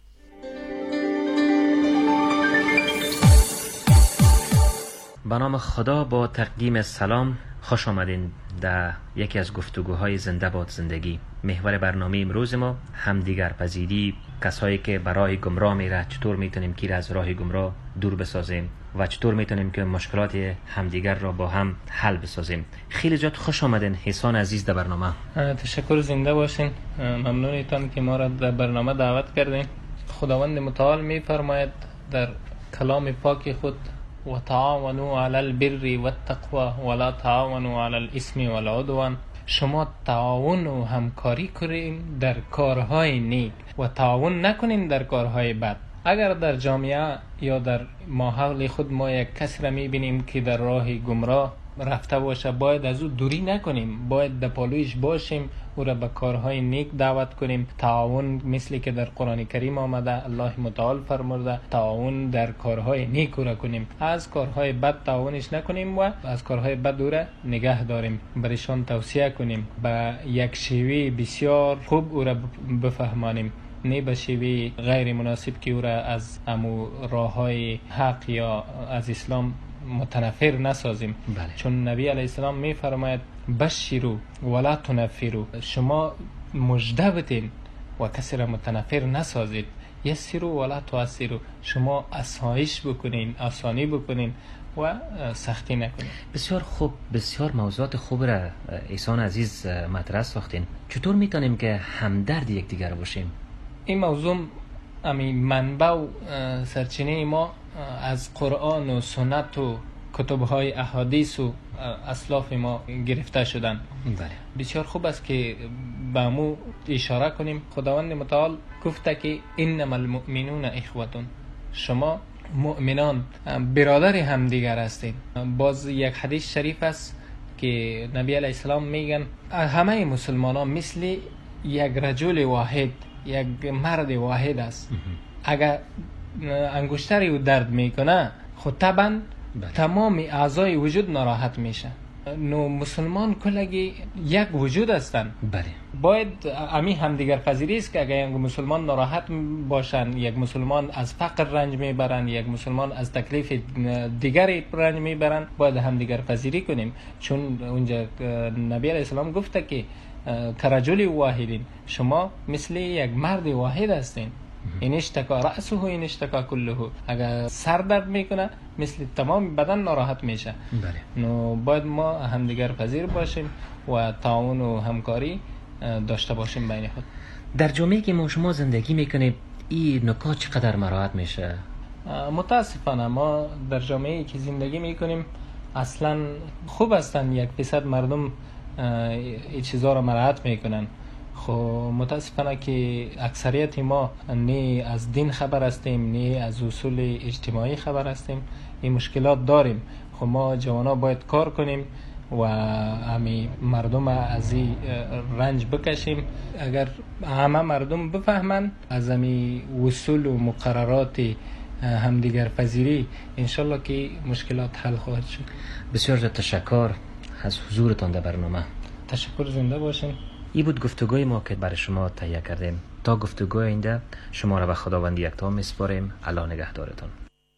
به نام خدا، با تقدیم سلام، خوش آمدین در یکی از گفتگوهای زنده باد زندگی. محور برنامه امروز ما همدیگر پذیری، کسایی که برای گمراه میره چطور میتونیم که از راه گمراه دور بسازیم و چطور میتونیم که مشکلات همدیگر را با هم حل بسازیم. خیلی جات خوش آمدین حسان عزیز در برنامه. تشکر، زنده باشین. ممنونیتان که ما را در برنامه دعوت کردین. خداوند متعال میفرماید در کلام پاک خود و تعاونوا علی البر والتقوى ولا تعاونوا علی الاثم والعدوان. شما تعاون و همکاری کنین در کارهای نیک و تعاون نکنین در کارهای بد. اگر در جامعه یا در ماحول خود ما یک کسی را میبینیم که در راه گمراه رفته باشه، باید از او دوری نکنیم، باید در پالویش باشیم، او را به کارهای نیک دعوت کنیم. تعاون مثلی که در قرآن کریم آمده، الله متعال فرموده تعاون در کارهای نیک او را کنیم، از کارهای بد تعاونش نکنیم و از کارهای بد او را نگه داریم، برشان توصیه کنیم، به یک شیوه بسیار خوب او را بفهمانیم، نه به شیوه غیر مناسب که او را از امو راه های حق یا از اسلام متنفر نسازیم. بله. چون نبی علیه السلام می فرماید بشیرو ولا تنفرو، شما مژده بدین و کسی را متنفر نسازید. یسیرو ولا تعسرو، شما آسایش بکنین، آسانی بکنین و سختی نکنین. بسیار خوب، بسیار موضوعات خوب را احسان عزیز مطرح ساختین. چطور میتونیم که همدرد یکدیگر باشیم؟ این موضوع امی منبع و سرچینه ما از قرآن و سنت و کتب‌های احادیث و اسلاف ما گرفته شدن. بله. بسیار خوب است که به امو اشاره کنیم. خداوند متعال گفته که انما المؤمنون اخوتون، شما مؤمنان برادر همدیگر هستید. باز یک حدیث شریف است که نبی علیه السلام میگن همه مسلمانان مثل یک رجل واحد، یک مرد واحد است. اگر انگشتری او درد میکنه خود طبعا تمام اعضای وجود ناراحت میشه. نو مسلمان کلگی یک وجود هستن. بله. باید امی همدیگر پذیری است که اگر یک مسلمان ناراحت باشن، یک مسلمان از فقر رنج میبرن، یک مسلمان از تکلیف دیگری رنج میبرن، باید همدیگر پذیری کنیم. چون اونجا نبی علیه السلام گفته که کرجل واحدین، شما مثل یک مرد واحد هستین. این اشتکا رأسه و این اشتکا کله. اگر سر درد میکنه مثل تمام بدن ناراحت میشه. بله. نو باید ما همدیگر پذیر باشیم و تعاون و همکاری داشته باشیم بین خود. در جامعه که ما شما زندگی میکنیم این نکات چقدر مراعات میشه؟ متاسفانه ما در جامعه که زندگی میکنیم اصلا خوب هستن یک فیصد مردم این چیزا رو مراعات میکنن. خب متاسفانه که اکثریت ما نه از دین خبر هستیم نه از اصول اجتماعی خبر هستیم. این مشکلات داریم. خب ما جوانا باید کار کنیم و همی مردم از این رنج بکشیم. اگر همه مردم بفهمن از همی اصول و مقررات همدیگر پذیری انشالله که مشکلات حل خواهد شد. بسیار تشکر از حضورتان در برنامه. تشکر، زنده باشین. این بود گفتگوی ما که برای شما تهیه کردیم. تا گفتگوی آینده شما را به خداوند یکتا میسپاریم. الله نگهدارتان.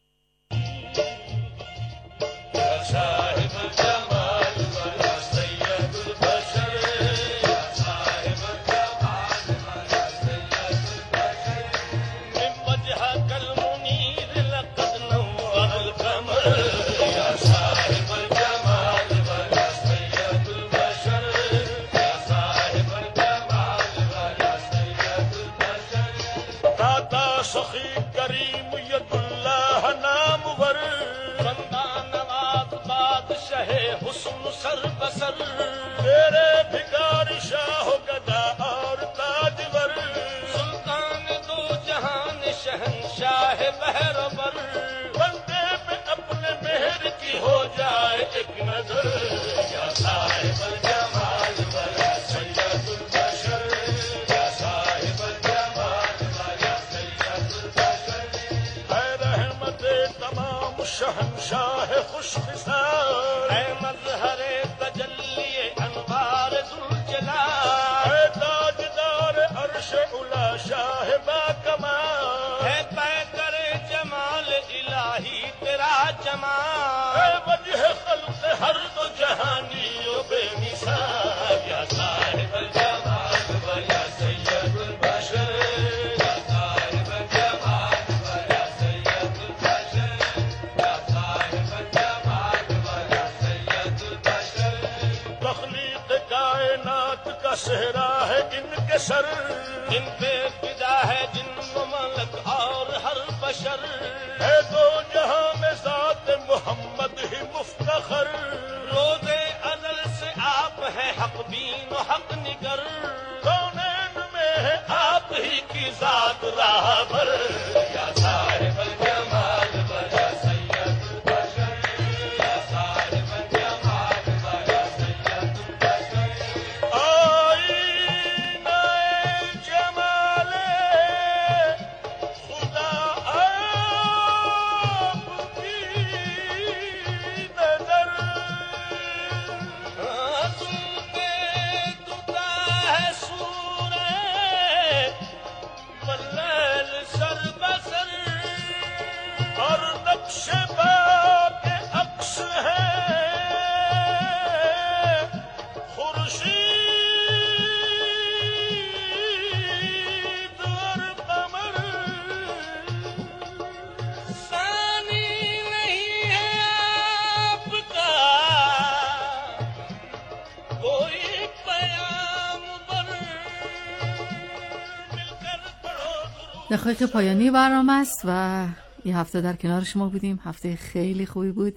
دقایق پایانی برنامه است و این هفته در کنار شما بودیم. هفته خیلی خوبی بود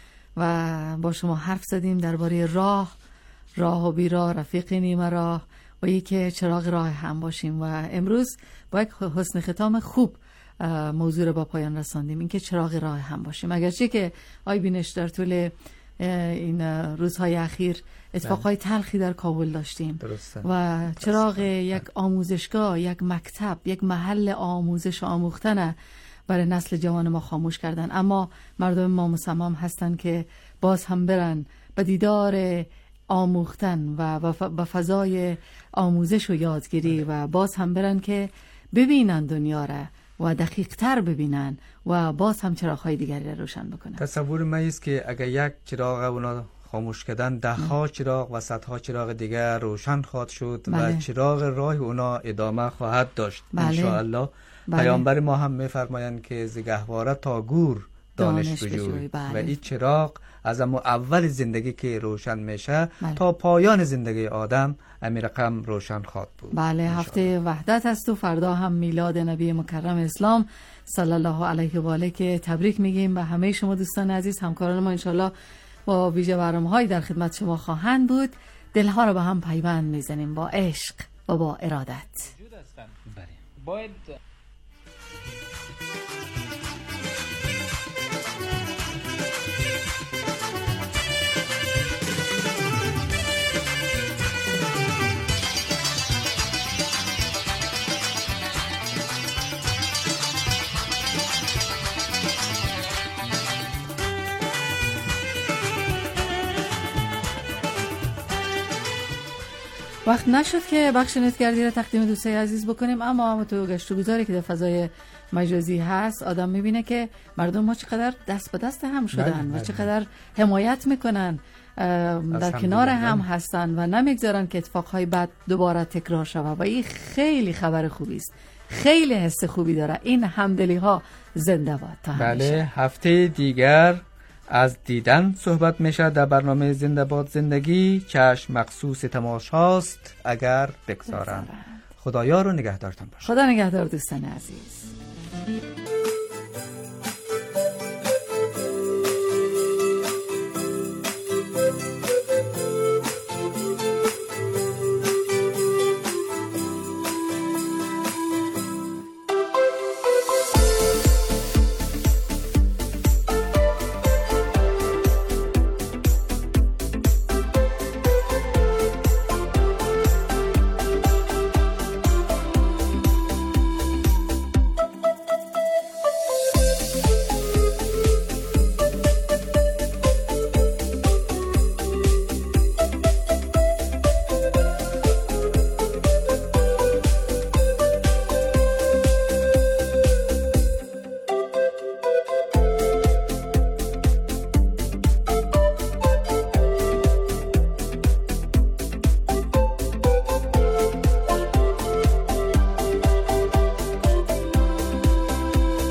و با شما حرف زدیم درباره راه راه و بیراه، رفیق نیمه راه و یکی چراغ راه هم باشیم. و امروز با یک حسن ختام خوب موضوع رو با پایان رساندیم، اینکه چراغ راه هم باشیم. اگرچه که آی بینش در طول این روزهای اخیر اتفاقهای تلخی در کابل داشتیم درسته. و چراغ یک آموزشگاه، یک مکتب، یک محل آموزش و آموختن برای نسل جوان ما خاموش کردن. اما مردم ما مصمم هستن که باز هم برن به دیدار آموختن و به فضای آموزش و یادگیری و باز هم برن که ببینن دنیا را و دقیق تر ببینن و باز هم چراغ‌های دیگری را روشن بکنن. تصور من است که اگر یک چراغ اونا خاموش کردن، ده ها چراغ و صدها چراغ دیگر روشن خواهد شد. بله. و چراغ راه اونا ادامه خواهد داشت. بله. ان شاء الله. بله. پیامبر ما هم میفرمایند که ز گهواره تا گور دانش, دانش بجوی. بله. و این چراغ از اما اول زندگی که روشن میشه بله. تا پایان زندگی آدم امیر رقم روشن خواهد بود. بله، هفته وحدت است و فردا هم میلاد نبی مکرم اسلام صلی الله علیه و آله که تبریک میگیم به همه شما دوستان عزیز. همکاران ما انشالله با ویژه برنامه‌هایی در خدمت شما خواهند بود. دلها رو به هم پیوند میزنیم با عشق و با ارادت. بله. باید وقت نشد که بخش نتگردی را تقدیم دوستای عزیز بکنیم، اما هم تو گشت و گذاری که در فضای مجازی هست آدم میبینه که مردم ما چقدر دست به دست هم شدن و چقدر حمایت میکنن، در کنار هم هستن و نمیگذارن که اتفاقهای بد دوباره تکرار شود و این خیلی خبر خوبی است، خیلی حس خوبی داره. این همدلی ها زنده باد تا همیشه. بله، هفته دیگر از دیدن صحبت میشه در برنامه زنده باد زندگی. چشم مخصوص تماشاست اگر بگذارن. خدایا رو نگهدارتان باشه. خدا نگهدار دوستان عزیز.